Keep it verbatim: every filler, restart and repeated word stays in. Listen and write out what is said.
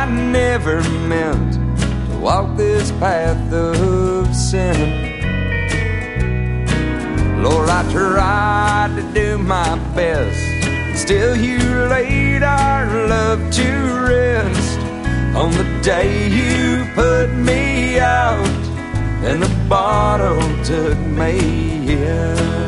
never meant to walk this path of sin. Lord, I tried to do my best, still you laid our love to rest on the day you put me out and the bottle took me in.